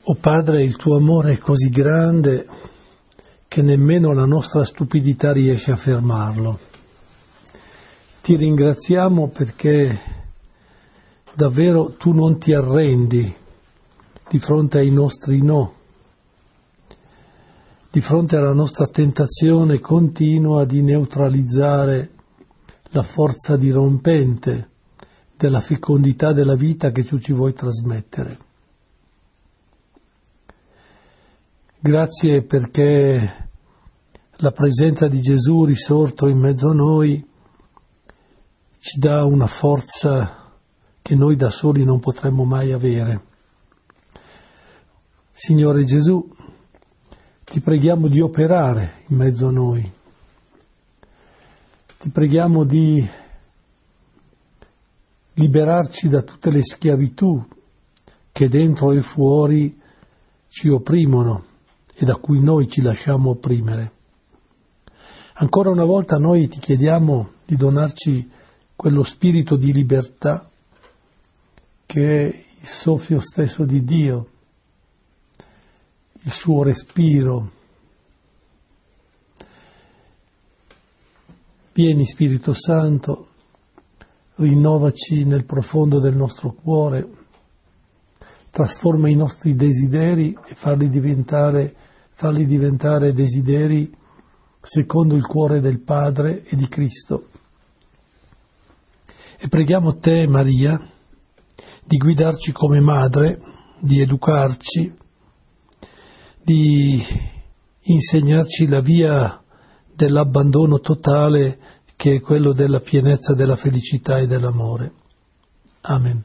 O Padre, il tuo amore è così grande che nemmeno la nostra stupidità riesce a fermarlo. Ti ringraziamo perché davvero tu non ti arrendi di fronte ai nostri no, di fronte alla nostra tentazione continua di neutralizzare la forza dirompente della fecondità della vita che tu ci vuoi trasmettere. Grazie perché la presenza di Gesù risorto in mezzo a noi ci dà una forza che noi da soli non potremmo mai avere. Signore Gesù, ti preghiamo di operare in mezzo a noi. Ti preghiamo di liberarci da tutte le schiavitù che dentro e fuori ci opprimono e da cui noi ci lasciamo opprimere. Ancora una volta noi ti chiediamo di donarci quello spirito di libertà che è il soffio stesso di Dio, il suo respiro. Vieni Spirito Santo, rinnovaci nel profondo del nostro cuore, trasforma i nostri desideri e farli diventare desideri secondo il cuore del Padre e di Cristo. E preghiamo te, Maria, di guidarci come madre, di educarci, di insegnarci la via dell'abbandono totale che è quello della pienezza della felicità e dell'amore. Amen.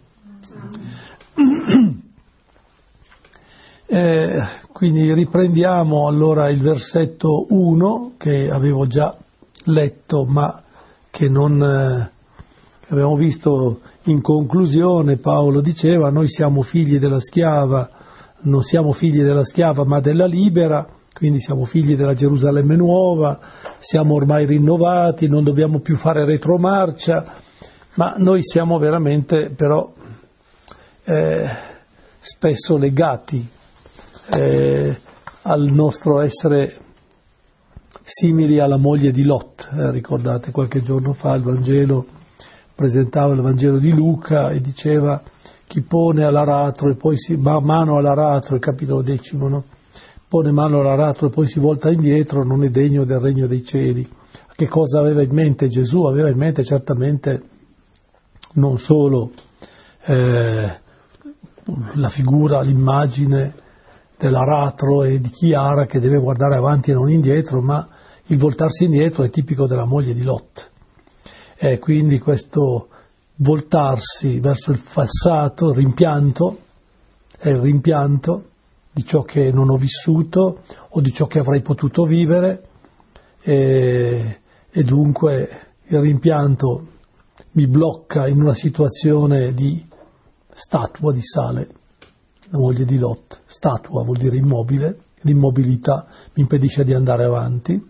Quindi riprendiamo allora il versetto 1 che avevo già letto ma che non abbiamo visto in conclusione. Paolo diceva: noi siamo figli della schiava, non siamo figli della schiava ma della libera, quindi siamo figli della Gerusalemme nuova, siamo ormai rinnovati, non dobbiamo più fare retromarcia, ma noi siamo veramente però spesso legati al nostro essere simili alla moglie di Lot. Ricordate qualche giorno fa il Vangelo presentava il Vangelo di Luca e diceva: chi pone all'aratro e poi si mano all'aratro, il capitolo 10, no? Pone mano all'aratro e poi si volta indietro non è degno del regno dei cieli. Che cosa aveva in mente Gesù? Aveva in mente certamente non solo la figura, l'immagine dell'aratro e di chi ara che deve guardare avanti e non indietro, ma il voltarsi indietro è tipico della moglie di Lot. E quindi questo voltarsi verso il passato, il rimpianto, è il rimpianto di ciò che non ho vissuto o di ciò che avrei potuto vivere, e dunque il rimpianto mi blocca in una situazione di statua di sale. La moglie di Lot, statua vuol dire immobile, l'immobilità mi impedisce di andare avanti,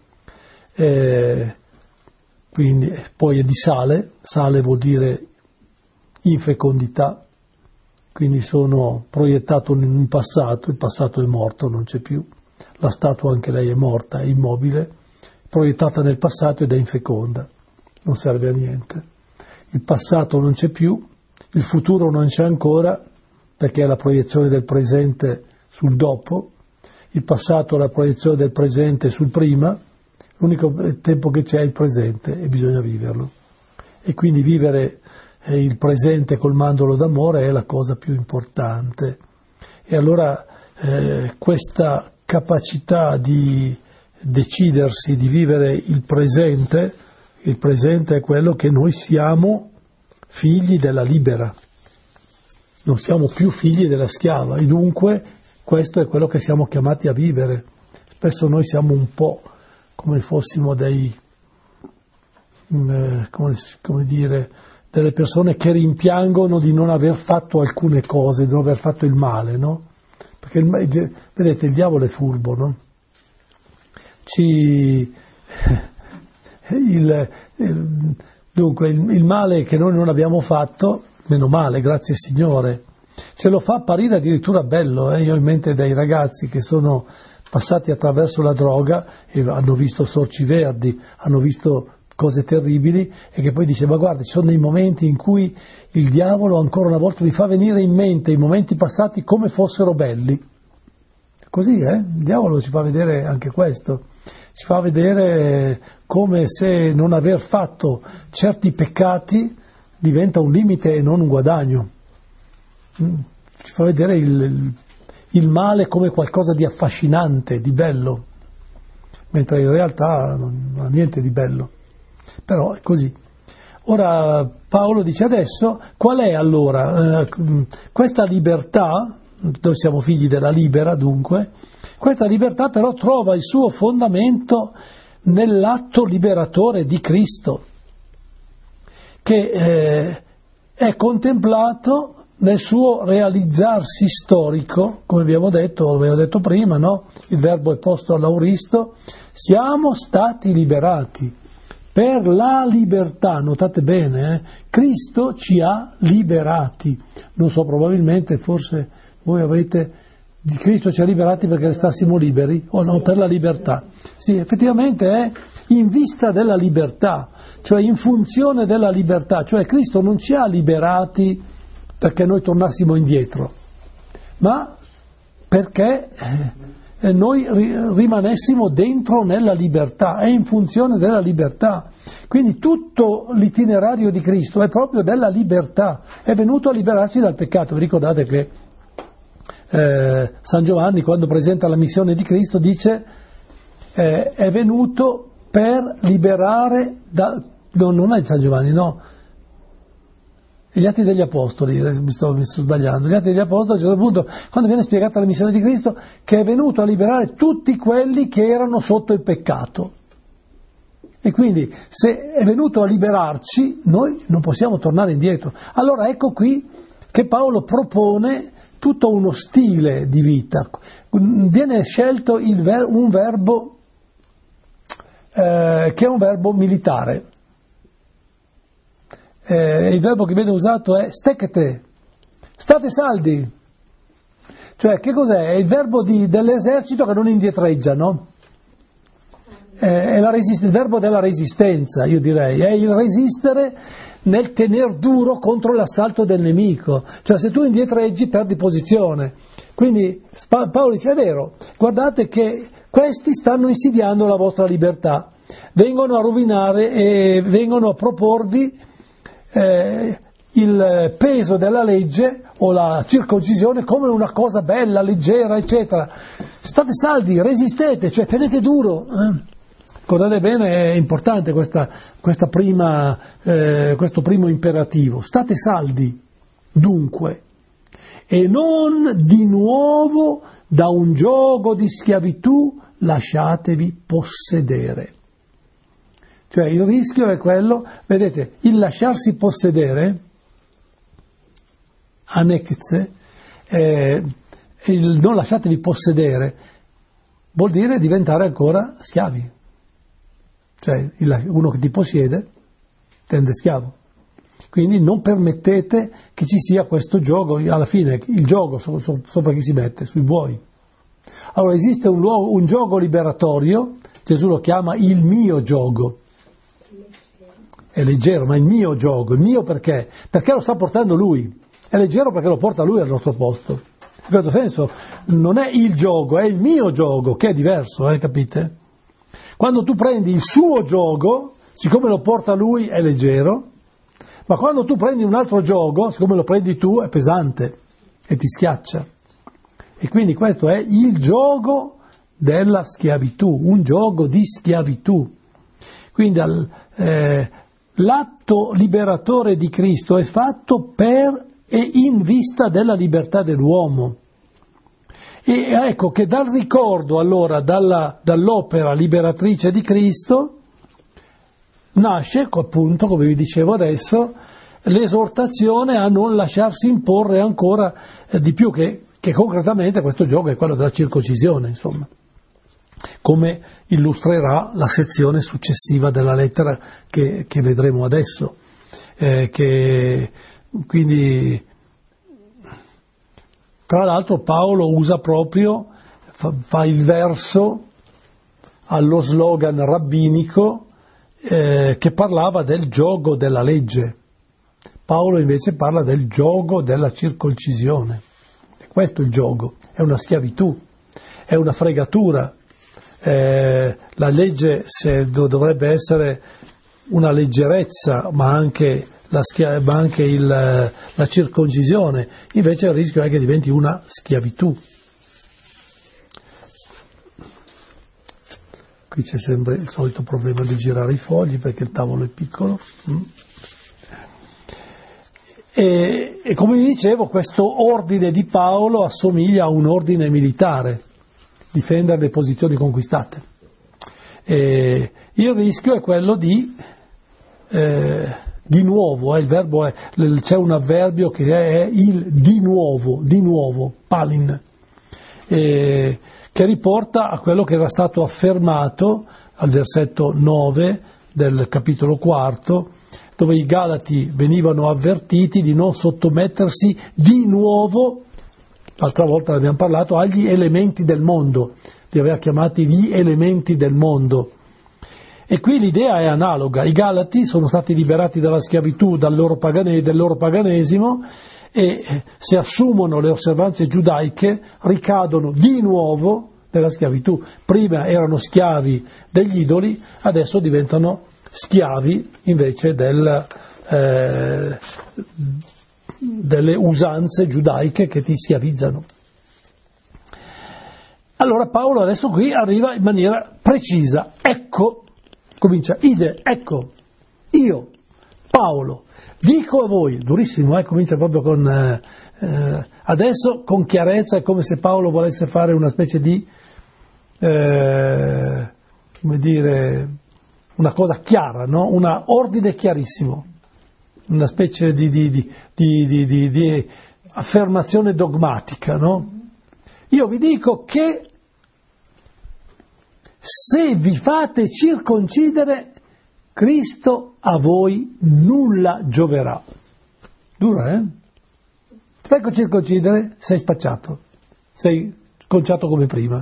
quindi poi è di sale, sale vuol dire infecondità, quindi sono proiettato in un passato, il passato è morto, non c'è più, la statua anche lei è morta, è immobile, proiettata nel passato ed è infeconda, non serve a niente. Il passato non c'è più, il futuro non c'è ancora, perché è la proiezione del presente sul dopo, il passato è la proiezione del presente sul prima, l'unico tempo che c'è è il presente e bisogna viverlo. E quindi vivere il presente colmandolo d'amore è la cosa più importante. E allora questa capacità di decidersi di vivere il presente è quello che noi siamo figli della libera. Non siamo più figli della schiava e dunque questo è quello che siamo chiamati a vivere. Spesso noi siamo un po' come fossimo dei, come dire, delle persone che rimpiangono di non aver fatto alcune cose, di non aver fatto il male, no? Perché vedete, il diavolo è furbo, no? Dunque il male che noi non abbiamo fatto, meno male, grazie Signore, Se lo fa apparire addirittura bello, Io ho in mente dei ragazzi che sono passati attraverso la droga e hanno visto sorci verdi, hanno visto cose terribili e che poi dice: ma guarda, ci sono dei momenti in cui il diavolo ancora una volta mi fa venire in mente i momenti passati come fossero belli. Così, il diavolo ci fa vedere anche questo, ci fa vedere come se non aver fatto certi peccati diventa un limite e non un guadagno. Ci fa vedere il male come qualcosa di affascinante, di bello, mentre in realtà non ha niente di bello. Però è così. Ora Paolo dice adesso, qual è allora questa libertà? Noi siamo figli della libera, dunque, questa libertà però trova il suo fondamento nell'atto liberatore di Cristo, che è contemplato nel suo realizzarsi storico, come abbiamo detto prima, no? Il verbo è posto all'auristo, siamo stati liberati per la libertà, notate bene, Cristo ci ha liberati, non so, probabilmente, forse voi avrete, di Cristo ci ha liberati perché restassimo liberi, o no, per la libertà. Sì, effettivamente è in vista della libertà, cioè in funzione della libertà, cioè Cristo non ci ha liberati perché noi tornassimo indietro, ma perché noi rimanessimo dentro nella libertà, è in funzione della libertà. Quindi tutto l'itinerario di Cristo è proprio della libertà, è venuto a liberarci dal peccato. Vi ricordate che San Giovanni, quando presenta la missione di Cristo, dice è venuto per liberare non è San Giovanni, no, gli Atti degli Apostoli, mi sto sbagliando, gli Atti degli Apostoli, a un certo punto, quando viene spiegata la missione di Cristo, che è venuto a liberare tutti quelli che erano sotto il peccato. E quindi, se è venuto a liberarci, noi non possiamo tornare indietro. Allora ecco qui che Paolo propone tutto uno stile di vita. Viene scelto un verbo che è un verbo militare. Il verbo che viene usato è stekete, state saldi, cioè che cos'è? È il verbo dell'esercito che non indietreggia, no? È il verbo della resistenza, io direi, è il resistere nel tener duro contro l'assalto del nemico, cioè se tu indietreggi perdi posizione. Quindi Paolo dice: è vero, guardate che questi stanno insidiando la vostra libertà, vengono a rovinare e vengono a proporvi il peso della legge o la circoncisione come una cosa bella, leggera, eccetera. State saldi, resistete, cioè tenete duro. Guardate bene, è importante questo primo imperativo. State saldi, dunque, e non di nuovo da un giogo di schiavitù lasciatevi possedere. Cioè il rischio è quello, vedete, il lasciarsi possedere, anekze, il non lasciatevi possedere, vuol dire diventare ancora schiavi. Cioè uno che ti possiede tende schiavo. Quindi non permettete che ci sia questo gioco, alla fine il gioco sopra chi si mette, sui buoi. Allora esiste un gioco liberatorio, Gesù lo chiama il mio giogo. È leggero, ma il mio gioco, il mio perché? Perché lo sta portando lui, è leggero perché lo porta lui al nostro posto. In questo senso non è il gioco, è il mio giogo, che è diverso, capite? Quando tu prendi il suo gioco, siccome lo porta lui è leggero, ma quando tu prendi un altro gioco, siccome lo prendi tu è pesante e ti schiaccia. E quindi questo è il giogo della schiavitù, un gioco di schiavitù. Quindi l'atto liberatore di Cristo è fatto per e in vista della libertà dell'uomo. E ecco che dal ricordo, allora, dall'opera liberatrice di Cristo, nasce, appunto, come vi dicevo adesso, l'esortazione a non lasciarsi imporre ancora di più, che concretamente questo gioco è quello della circoncisione, insomma, come illustrerà la sezione successiva della lettera che vedremo adesso. Quindi Tra l'altro Paolo usa proprio, fa il verso allo slogan rabbinico che parlava del giogo della legge. Paolo invece parla del giogo della circoncisione. E questo è il giogo, è una schiavitù, è una fregatura. La legge dovrebbe essere una leggerezza, ma anche la circoncisione, invece il rischio è che diventi una schiavitù. Qui c'è sempre il solito problema di girare i fogli perché il tavolo è piccolo. E come vi dicevo, questo ordine di Paolo assomiglia a un ordine militare, difendere le posizioni conquistate. E il rischio è quello di nuovo, il verbo c'è un avverbio che è il di nuovo, palin, che riporta a quello che era stato affermato al versetto 9 del capitolo 4, dove i Galati venivano avvertiti di non sottomettersi di nuovo, l'altra volta ne abbiamo parlato, agli elementi del mondo, li aveva chiamati gli elementi del mondo. E qui l'idea è analoga, i Galati sono stati liberati dalla schiavitù, del loro paganesimo, e se assumono le osservanze giudaiche ricadono di nuovo nella schiavitù. Prima erano schiavi degli idoli, adesso diventano schiavi invece delle usanze giudaiche che ti schiavizzano. Allora Paolo adesso qui arriva in maniera precisa, ecco, comincia, ecco, io, Paolo, dico a voi, durissimo, comincia proprio con, adesso con chiarezza, è come se Paolo volesse fare una specie di, come dire, una cosa chiara, no? Un ordine chiarissimo, una specie di affermazione dogmatica, no? Io vi dico che se vi fate circoncidere, Cristo a voi nulla gioverà. Dura, eh? Ti fai circoncidere, sei spacciato, sei conciato come prima.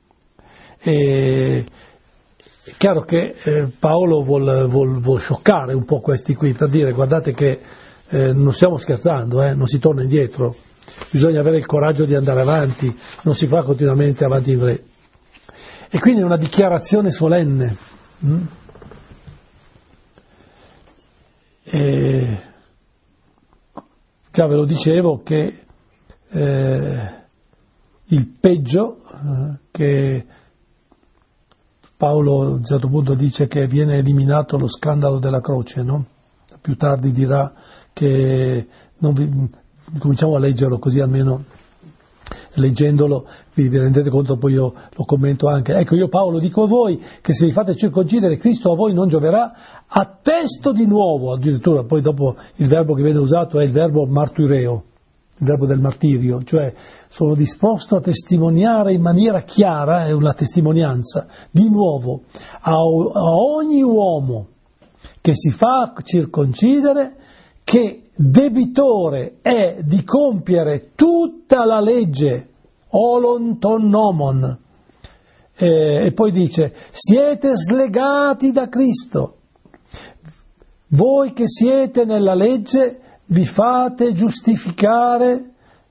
È chiaro che Paolo vuol scioccare un po' questi qui, per dire guardate che non stiamo scherzando, non si torna indietro, bisogna avere il coraggio di andare avanti, non si fa continuamente avanti e indietro. E quindi è una dichiarazione solenne. Già ve lo dicevo che il peggio che Paolo a un certo punto dice che viene eliminato lo scandalo della croce, no? Più tardi dirà che cominciamo a leggerlo così almeno leggendolo vi rendete conto, poi io lo commento anche. Ecco, io Paolo dico a voi che se vi fate circoncidere Cristo a voi non gioverà, attesto di nuovo, addirittura poi dopo il verbo che viene usato è il verbo martyreo, il verbo del martirio, cioè sono disposto a testimoniare in maniera chiara, è una testimonianza, di nuovo a ogni uomo che si fa circoncidere che debitore è di compiere tutta la legge, olon ton nomon, e poi dice, siete slegati da Cristo, voi che siete nella legge vi fate giustificare,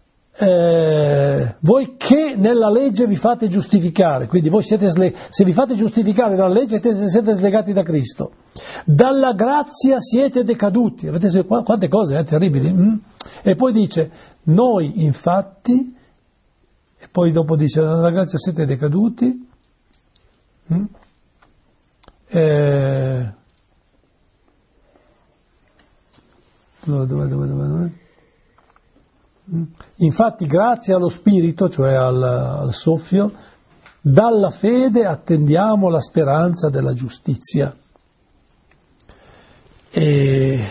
voi che nella legge vi fate giustificare, quindi voi siete se vi fate giustificare dalla legge siete slegati da Cristo, dalla grazia siete decaduti, avete quante cose terribili, e poi dice noi infatti, e poi dopo dice dalla grazia siete decaduti, dove? Infatti grazie allo Spirito, cioè al soffio, dalla fede attendiamo la speranza della giustizia. E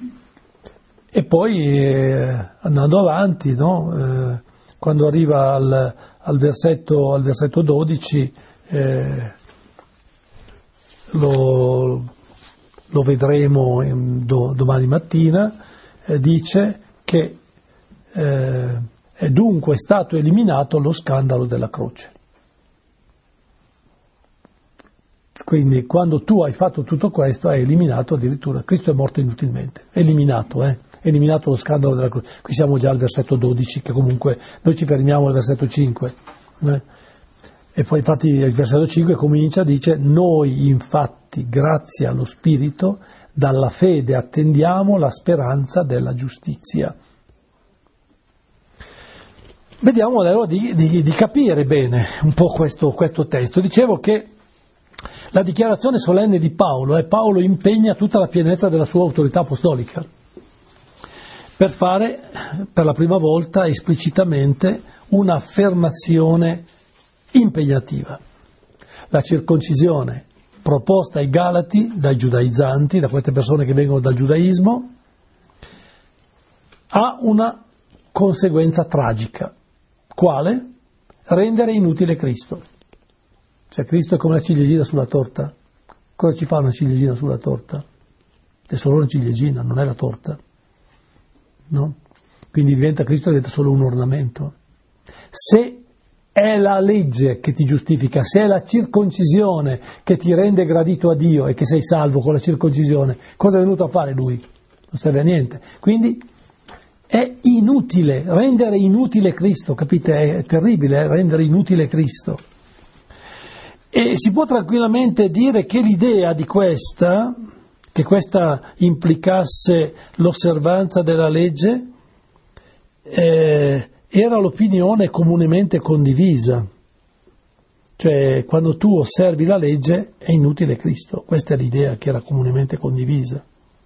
poi andando avanti, no? Quando arriva al versetto 12 lo vedremo domani mattina, dice che è dunque è stato eliminato lo scandalo della croce. Quindi quando tu hai fatto tutto questo hai eliminato addirittura, Cristo è morto inutilmente, eliminato lo scandalo della croce. Qui siamo già al versetto 12, che comunque noi ci fermiamo al versetto 5. E poi infatti il versetto 5 comincia, dice: noi infatti grazie allo Spirito dalla fede attendiamo la speranza della giustizia. Vediamo allora di capire bene un po' questo testo. Dicevo che la dichiarazione solenne di Paolo impegna tutta la pienezza della sua autorità apostolica per fare per la prima volta esplicitamente un'affermazione impegnativa. La circoncisione proposta ai Galati, dai giudaizzanti, da queste persone che vengono dal giudaismo, ha una conseguenza tragica. Quale? Rendere inutile Cristo. Cioè Cristo è come la ciliegina sulla torta. Cosa ci fa una ciliegina sulla torta? È solo una ciliegina, non è la torta. No? Quindi Cristo diventa solo un ornamento. Se è la legge che ti giustifica, se è la circoncisione che ti rende gradito a Dio e che sei salvo con la circoncisione, cosa è venuto a fare lui? Non serve a niente. Quindi è inutile, rendere inutile Cristo, capite? È terribile rendere inutile Cristo. E si può tranquillamente dire che l'idea di che questa implicasse l'osservanza della legge, era l'opinione comunemente condivisa. Cioè, quando tu osservi la legge è inutile Cristo. Questa è l'idea che era comunemente condivisa.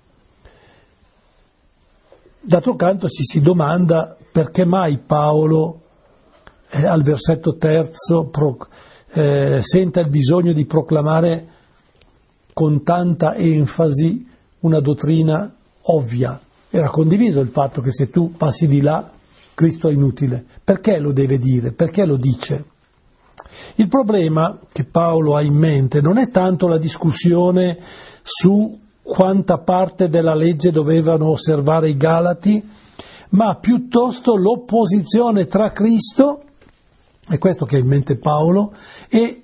D'altro canto ci si domanda perché mai Paolo, al versetto 3, senta il bisogno di proclamare con tanta enfasi una dottrina ovvia. Era condiviso il fatto che se tu passi di là Cristo è inutile. Perché lo deve dire? Perché lo dice? Il problema che Paolo ha in mente non è tanto la discussione su quanta parte della legge dovevano osservare i Galati, ma piuttosto l'opposizione tra Cristo, è questo che ha in mente Paolo, e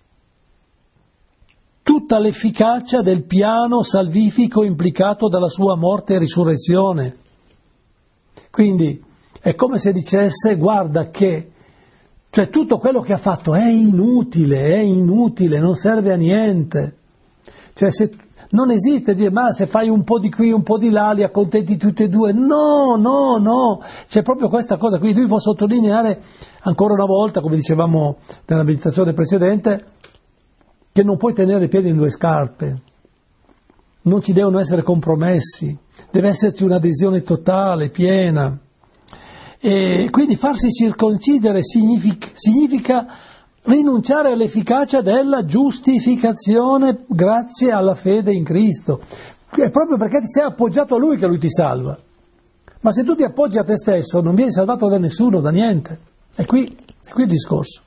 tutta l'efficacia del piano salvifico implicato dalla sua morte e risurrezione. Quindi è come se dicesse: guarda che cioè tutto quello che ha fatto è inutile, non serve a niente. Cioè non esiste dire: ma se fai un po' di qui, un po' di là, li accontenti tutti e due. No, c'è proprio questa cosa qui. Lui vuole sottolineare ancora una volta, come dicevamo nella meditazione precedente, che non puoi tenere i piedi in due scarpe, non ci devono essere compromessi, deve esserci un'adesione totale, piena. E quindi farsi circoncidere significa rinunciare all'efficacia della giustificazione grazie alla fede in Cristo. È proprio perché ti sei appoggiato a Lui che Lui ti salva. Ma se tu ti appoggi a te stesso non vieni salvato da nessuno, da niente. È qui il discorso.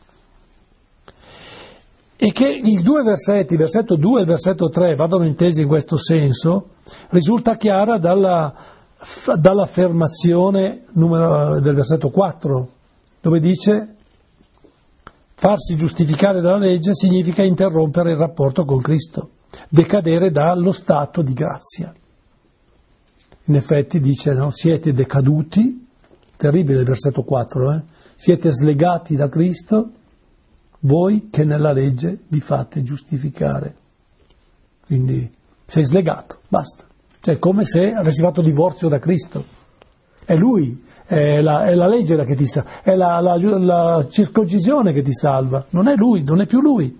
E che i due versetti, il versetto 2 e il versetto 3, vadano intesi in questo senso, risulta chiara dall'affermazione del versetto 4, dove dice: farsi giustificare dalla legge significa interrompere il rapporto con Cristo, decadere dallo stato di grazia. In effetti dice: no, siete decaduti, terribile il versetto 4, siete slegati da Cristo, voi che nella legge vi fate giustificare. Quindi sei slegato, basta. Cioè, come se avessi fatto divorzio da Cristo. È Lui, è la legge che ti salva, è la circoncisione che ti salva, non è Lui, non è più Lui.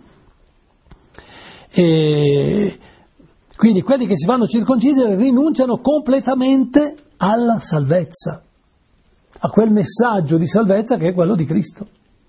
E quindi quelli che si fanno circoncidere rinunciano completamente alla salvezza, a quel messaggio di salvezza che è quello di Cristo.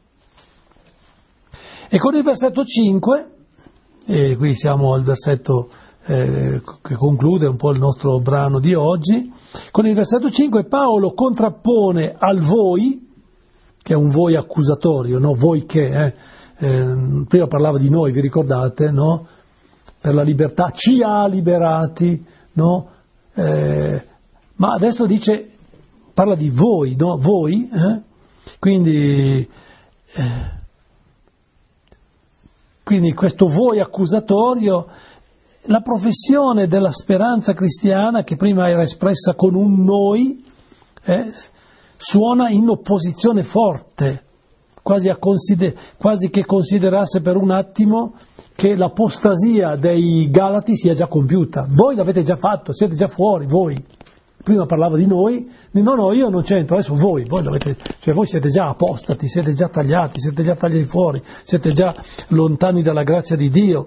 E con il versetto 5, e qui siamo al versetto che conclude un po' il nostro brano di oggi, con il versetto 5 Paolo contrappone al voi, che è un voi accusatorio, no? Voi che, prima parlava di noi, vi ricordate, no? Per la libertà ci ha liberati, no? Ma adesso parla di voi, no? Voi, Quindi questo voi accusatorio, la professione della speranza cristiana, che prima era espressa con un noi, suona in opposizione forte, quasi che considerasse per un attimo che l'apostasia dei Galati sia già compiuta. Voi l'avete già fatto, siete già fuori, voi. Prima parlava di noi, no, io non c'entro, adesso voi siete già apostati, siete già tagliati fuori, siete già lontani dalla grazia di Dio.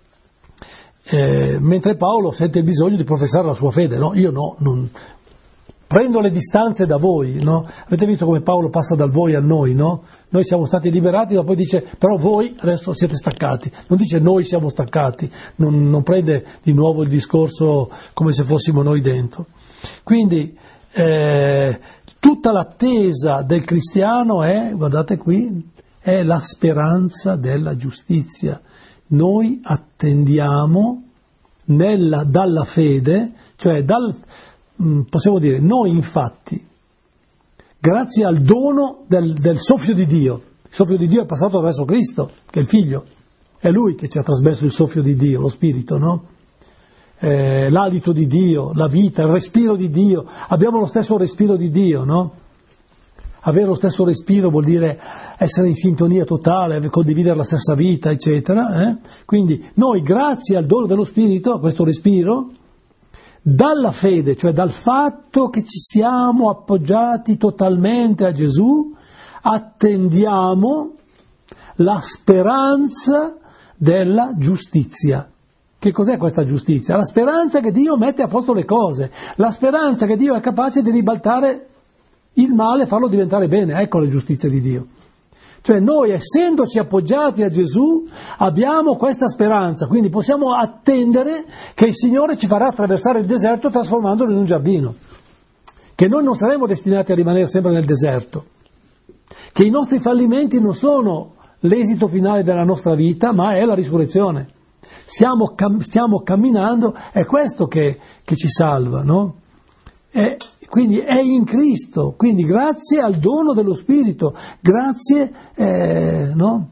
Mentre Paolo sente il bisogno di professare la sua fede, no? Io no, non prendo le distanze da voi, no? Avete visto come Paolo passa dal voi al noi, no? Noi siamo stati liberati, ma poi dice, però voi adesso siete staccati. Non dice noi siamo staccati, non prende di nuovo il discorso come se fossimo noi dentro. Quindi tutta l'attesa del cristiano guardate qui, è la speranza della giustizia. Noi attendiamo dalla fede, cioè possiamo dire, noi infatti, grazie al dono del soffio di Dio, il soffio di Dio è passato attraverso Cristo, che è il Figlio, è Lui che ci ha trasmesso il soffio di Dio, lo Spirito, no? L'alito di Dio, la vita, il respiro di Dio, abbiamo lo stesso respiro di Dio, no? Avere lo stesso respiro vuol dire essere in sintonia totale, condividere la stessa vita, eccetera. Quindi noi, grazie al dono dello Spirito, a questo respiro, dalla fede, cioè dal fatto che ci siamo appoggiati totalmente a Gesù, attendiamo la speranza della giustizia. Che cos'è questa giustizia? La speranza che Dio mette a posto le cose, la speranza che Dio è capace di ribaltare il male e farlo diventare bene. Ecco la giustizia di Dio. Cioè noi, essendoci appoggiati a Gesù, abbiamo questa speranza, quindi possiamo attendere che il Signore ci farà attraversare il deserto trasformandolo in un giardino, che noi non saremo destinati a rimanere sempre nel deserto, che i nostri fallimenti non sono l'esito finale della nostra vita, ma è la risurrezione. Stiamo camminando, è questo che ci salva, no? Quindi è in Cristo, quindi grazie al dono dello Spirito, grazie, no?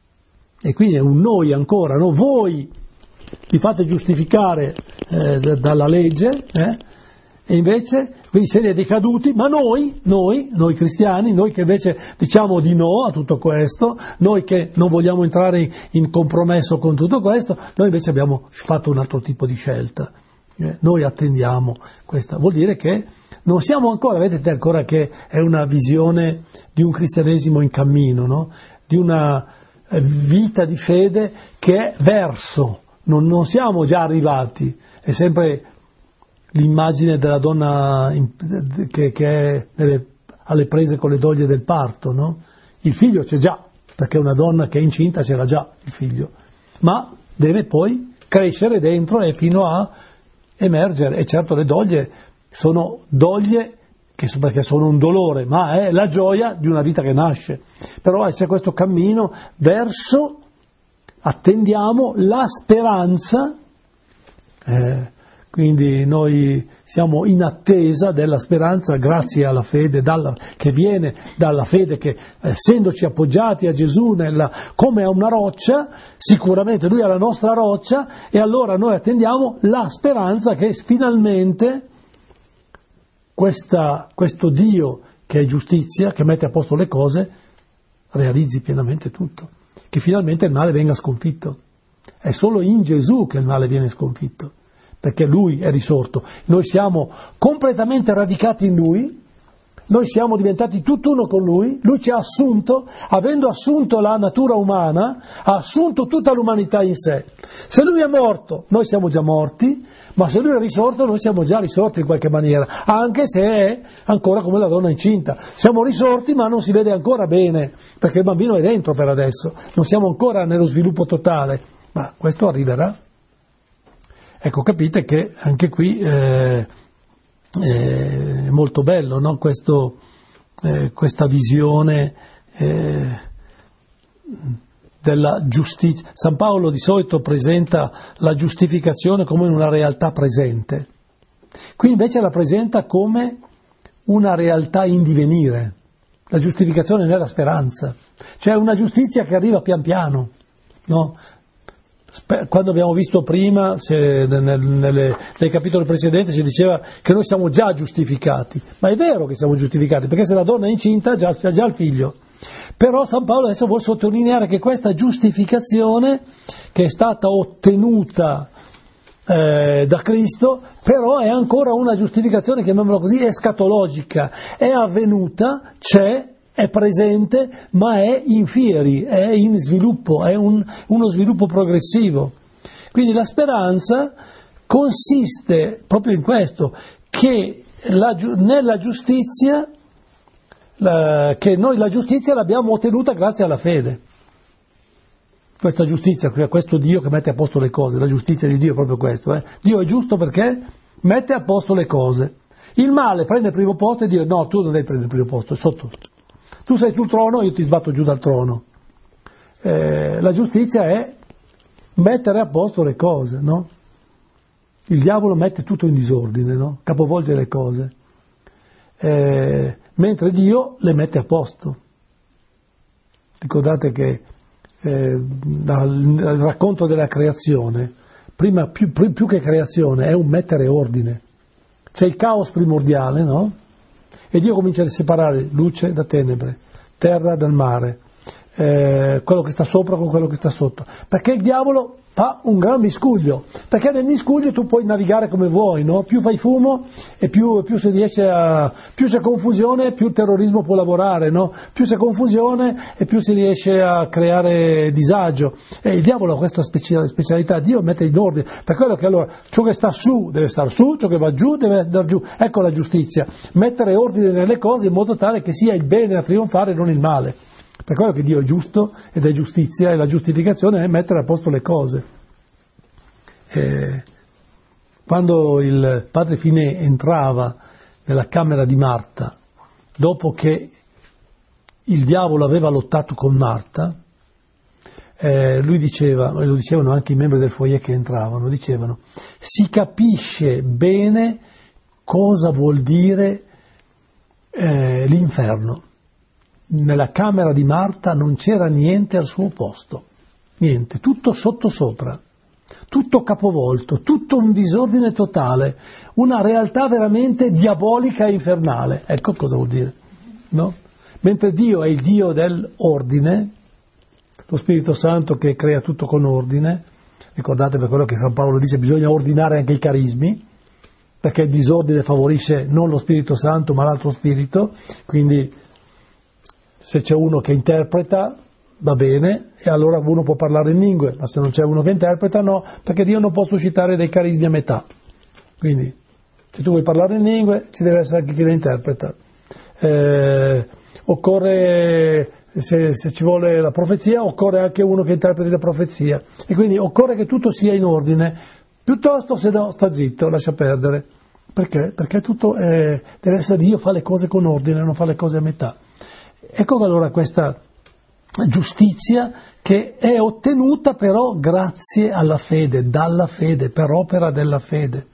E quindi è un noi ancora, no? Voi vi fate giustificare dalla legge, e invece, quindi siete decaduti, ma noi cristiani, noi che invece diciamo di no a tutto questo, noi che non vogliamo entrare in compromesso con tutto questo, noi invece abbiamo fatto un altro tipo di scelta. Noi attendiamo questa, vuol dire che non siamo ancora, vedete ancora che è una visione di un cristianesimo in cammino, no? Di una vita di fede che è verso, non siamo già arrivati, è sempre l'immagine della donna che è alle prese con le doglie del parto, no? Il figlio c'è già, perché una donna che è incinta c'era già il figlio, ma deve poi crescere dentro e fino a emergere. E certo le doglie sono doglie perché sono un dolore, ma è la gioia di una vita che nasce. Però c'è questo cammino verso, attendiamo la speranza, quindi noi siamo in attesa della speranza grazie alla fede che viene dalla fede che, essendoci appoggiati a Gesù come a una roccia, sicuramente Lui è la nostra roccia, e allora noi attendiamo la speranza che finalmente questo Dio che è giustizia, che mette a posto le cose, realizzi pienamente tutto, che finalmente il male venga sconfitto. È solo in Gesù che il male viene sconfitto, perché Lui è risorto. Noi siamo completamente radicati in Lui, noi siamo diventati tutt'uno con Lui, Lui ci ha assunto, avendo assunto la natura umana, ha assunto tutta l'umanità in sé. Se Lui è morto, noi siamo già morti, ma se Lui è risorto, noi siamo già risorti in qualche maniera, anche se è ancora come la donna incinta. Siamo risorti, ma non si vede ancora bene, perché il bambino è dentro per adesso, non siamo ancora nello sviluppo totale, ma questo arriverà. Ecco, capite che anche qui è molto bello, no? Questa visione della giustizia. San Paolo di solito presenta la giustificazione come una realtà presente, qui invece la presenta come una realtà in divenire. La giustificazione non è la speranza. Cioè una giustizia che arriva pian piano, no? Quando abbiamo visto prima, nei capitoli precedenti si diceva che noi siamo già giustificati, ma è vero che siamo giustificati, perché se la donna è incinta ha già il figlio. Però San Paolo adesso vuole sottolineare che questa giustificazione che è stata ottenuta da Cristo, però è ancora una giustificazione, chiamiamola così, escatologica, è avvenuta, c'è, è presente, ma è in fieri, è in sviluppo, è uno sviluppo progressivo. Quindi la speranza consiste proprio in questo, che nella giustizia, che noi la giustizia l'abbiamo ottenuta grazie alla fede. Questa giustizia, questo Dio che mette a posto le cose, la giustizia di Dio è proprio questo. Dio è giusto perché mette a posto le cose. Il male prende il primo posto e Dio no, tu non devi prendere il primo posto, è sotto. Tu sei sul trono, io ti sbatto giù dal trono. La giustizia è mettere a posto le cose, no? Il diavolo mette tutto in disordine, no? Capovolge le cose, mentre Dio le mette a posto. Ricordate che il racconto della creazione, prima più che creazione, è un mettere ordine. C'è il caos primordiale, no? E Dio comincia a separare luce da tenebre, terra dal mare, quello che sta sopra con quello che sta sotto, perché il diavolo fa un gran miscuglio, perché nel miscuglio tu puoi navigare come vuoi, no? Più fai fumo e più c'è confusione, più il terrorismo può lavorare, no? Più c'è confusione e più si riesce a creare disagio. E il diavolo ha questa specialità, Dio mette in ordine, per quello che allora ciò che sta su deve stare su, ciò che va giù deve andare giù. Ecco la giustizia, mettere ordine nelle cose in modo tale che sia il bene a trionfare e non il male. Per quello che Dio è giusto ed è giustizia, e la giustificazione è mettere a posto le cose. Quando il padre Finney entrava nella camera di Marta, dopo che il diavolo aveva lottato con Marta, lui diceva, e lo dicevano anche i membri del foyer che entravano, dicevano: si capisce bene cosa vuol dire l'inferno. Nella camera di Marta non c'era niente al suo posto, niente, tutto sottosopra, tutto capovolto, tutto un disordine totale, una realtà veramente diabolica e infernale. Ecco cosa vuol dire, no? Mentre Dio è il Dio dell'ordine, lo Spirito Santo che crea tutto con ordine. Ricordate, per quello che San Paolo dice, bisogna ordinare anche i carismi, perché il disordine favorisce non lo Spirito Santo ma l'altro Spirito. Quindi se c'è uno che interpreta va bene, e allora uno può parlare in lingue, ma se non c'è uno che interpreta no, perché Dio non può suscitare dei carismi a metà. Quindi se tu vuoi parlare in lingue ci deve essere anche chi le interpreta. Occorre, se ci vuole la profezia, occorre anche uno che interpreti la profezia, e quindi occorre che tutto sia in ordine. Piuttosto, se no, sta zitto, lascia perdere. Perché? Perché tutto deve essere, Dio fa le cose con ordine, non fa le cose a metà. Ecco allora questa giustizia che è ottenuta però grazie alla fede, dalla fede, per opera della fede.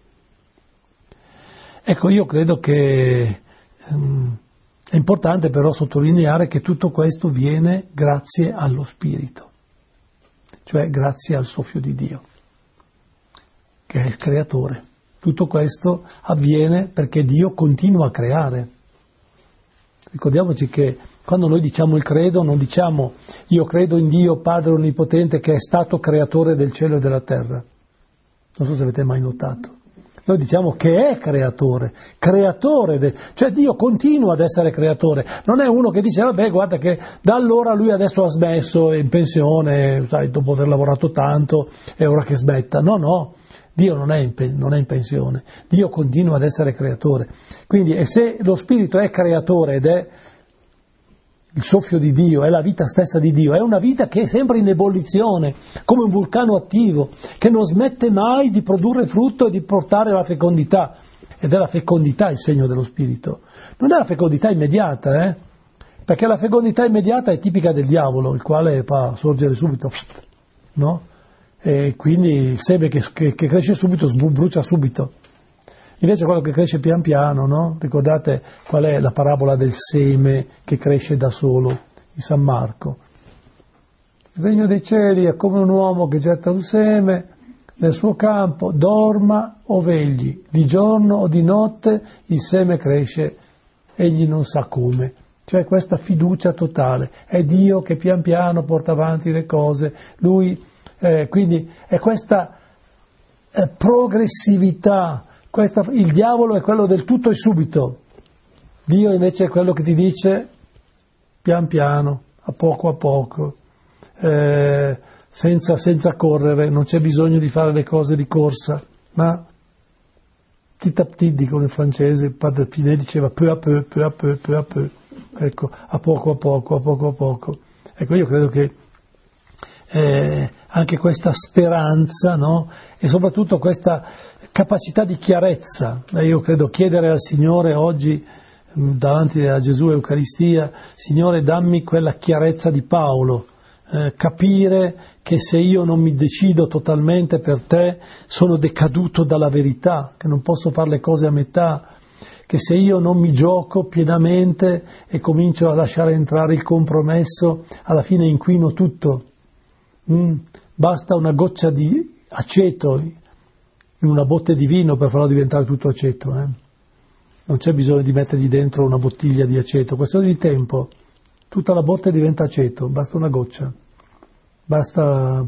Ecco, io credo che è importante però sottolineare che tutto questo viene grazie allo Spirito, cioè grazie al soffio di Dio, che è il creatore. Tutto questo avviene perché Dio continua a creare. Ricordiamoci che quando noi diciamo il credo non diciamo io credo in Dio Padre Onnipotente che è stato creatore del cielo e della terra. Non so se avete mai notato. Noi diciamo che è creatore, cioè Dio continua ad essere creatore. Non è uno che dice vabbè guarda che da allora lui adesso ha smesso, è in pensione, sai, dopo aver lavorato tanto è ora che smetta. No. Dio non è in pensione, Dio continua ad essere creatore. Quindi, e se lo Spirito è creatore ed è il soffio di Dio, è la vita stessa di Dio, è una vita che è sempre in ebollizione, come un vulcano attivo, che non smette mai di produrre frutto e di portare la fecondità. Ed è la fecondità il segno dello Spirito. Non è la fecondità immediata, perché la fecondità immediata è tipica del diavolo, il quale fa sorgere subito, no? E quindi il seme che cresce subito brucia subito. Invece quello che cresce pian piano, no? Ricordate qual è la parabola del seme che cresce da solo di San Marco? Il regno dei cieli è come un uomo che getta un seme nel suo campo, dorma o vegli, di giorno o di notte il seme cresce, egli non sa come. Cioè questa fiducia totale, è Dio che pian piano porta avanti le cose, Lui, quindi è questa progressività, il diavolo è quello del tutto e subito, Dio invece è quello che ti dice pian piano, a poco, senza correre, non c'è bisogno di fare le cose di corsa, ma petit à petit, dicono in francese, il padre Pinè diceva peu à peu, ecco, a poco. Ecco, io credo che anche questa speranza, no? E soprattutto questa capacità di chiarezza, io credo chiedere al Signore oggi, davanti a Gesù e Eucaristia, Signore dammi quella chiarezza di Paolo, capire che se io non mi decido totalmente per te sono decaduto dalla verità, che non posso fare le cose a metà, che se io non mi gioco pienamente e comincio a lasciare entrare il compromesso, alla fine inquino tutto. Basta una goccia di aceto in una botte di vino per farlo diventare tutto aceto. Non c'è bisogno di mettergli dentro una bottiglia di aceto, questione di tempo. Tutta la botte diventa aceto, basta una goccia. Basta.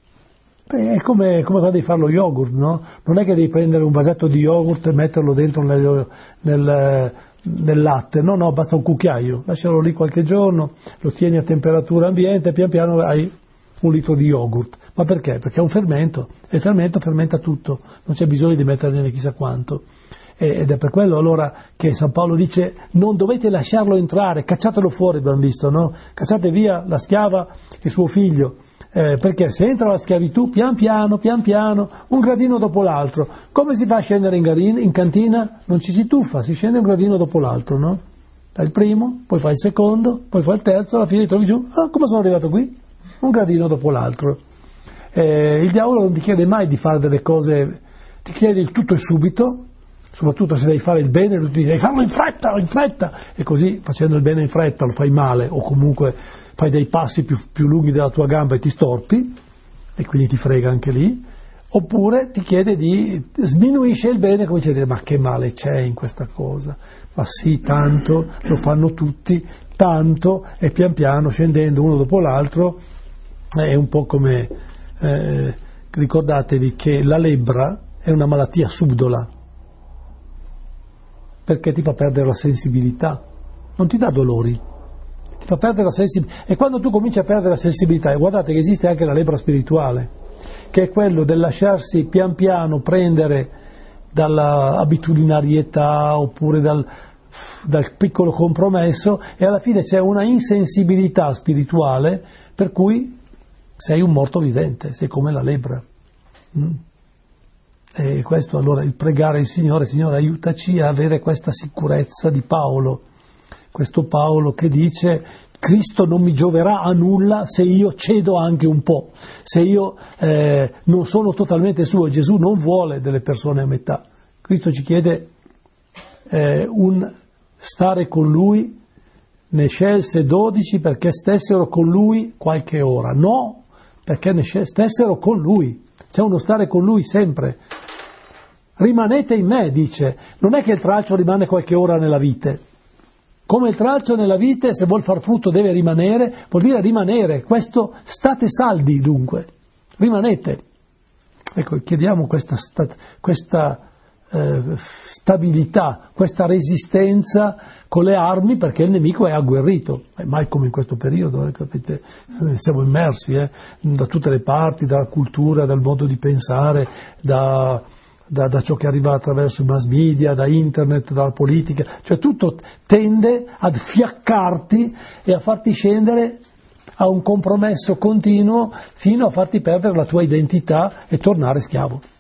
È come quando devi fare lo yogurt, no? Non è che devi prendere un vasetto di yogurt e metterlo dentro nel latte, no, basta un cucchiaio, lascialo lì qualche giorno, lo tieni a temperatura ambiente e pian piano hai un litro di yogurt. Ma perché? Perché è un fermento, e il fermento fermenta tutto, non c'è bisogno di metterne chissà quanto. Ed è per quello allora che San Paolo dice non dovete lasciarlo entrare, cacciatelo fuori, abbiamo visto, no? Cacciate via la schiava e suo figlio, perché se entra la schiavitù pian piano, un gradino dopo l'altro, come si fa a scendere in cantina? Non ci si tuffa, si scende un gradino dopo l'altro, no? Fai il primo, poi fai il secondo, poi fai il terzo, alla fine ti trovi giù, come sono arrivato qui? Un gradino dopo l'altro. Il diavolo non ti chiede mai di fare delle cose, ti chiede il tutto e subito, soprattutto se devi fare il bene, lui ti dice devi farlo in fretta, e così facendo il bene in fretta lo fai male, o comunque fai dei passi più lunghi della tua gamba e ti storpi, e quindi ti frega anche lì, oppure ti chiede sminuisce il bene, comincia a dire ma che male c'è in questa cosa, ma sì, tanto, lo fanno tutti, tanto, e pian piano scendendo uno dopo l'altro, è un po' come, ricordatevi che la lebbra è una malattia subdola, perché ti fa perdere la sensibilità, non ti dà dolori, ti fa perdere la sensibilità, e quando tu cominci a perdere la sensibilità, e guardate che esiste anche la lebbra spirituale, che è quello del lasciarsi pian piano prendere dalla abitudinarietà oppure dal piccolo compromesso, e alla fine c'è una insensibilità spirituale per cui sei un morto vivente, sei come la lebbra. E questo allora il pregare il Signore aiutaci a avere questa sicurezza di Paolo, questo Paolo che dice Cristo non mi gioverà a nulla se io cedo anche un po', se io non sono totalmente suo. Gesù non vuole delle persone a metà, Cristo ci chiede un stare con Lui, ne scelse 12 perché stessero con Lui qualche ora, no, perché ne stessero con Lui, c'è uno stare con Lui sempre. Rimanete in me, dice, non è che il tralcio rimane qualche ora nella vite. Come il tralcio nella vite, se vuol far frutto deve rimanere, vuol dire rimanere, questo state saldi dunque, rimanete. Ecco, chiediamo questa stabilità, questa resistenza con le armi, perché il nemico è agguerrito, mai come in questo periodo, capite? Siamo immersi da tutte le parti, dalla cultura, dal modo di pensare, da ciò che arriva attraverso i mass media, da internet, dalla politica, cioè tutto tende ad fiaccarti e a farti scendere a un compromesso continuo fino a farti perdere la tua identità e tornare schiavo.